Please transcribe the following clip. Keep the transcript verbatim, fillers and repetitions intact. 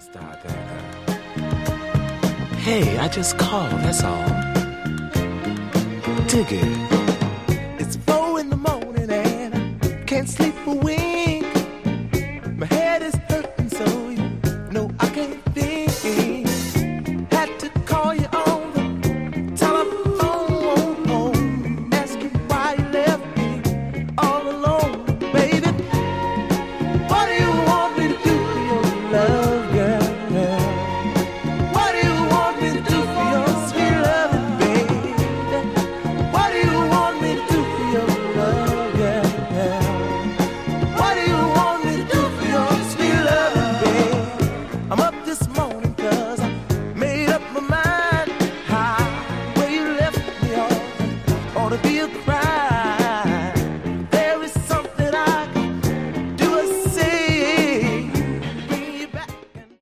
start that. Uh, hey, I just called, that's all. Dig it. It's four in the morning and I can't sleep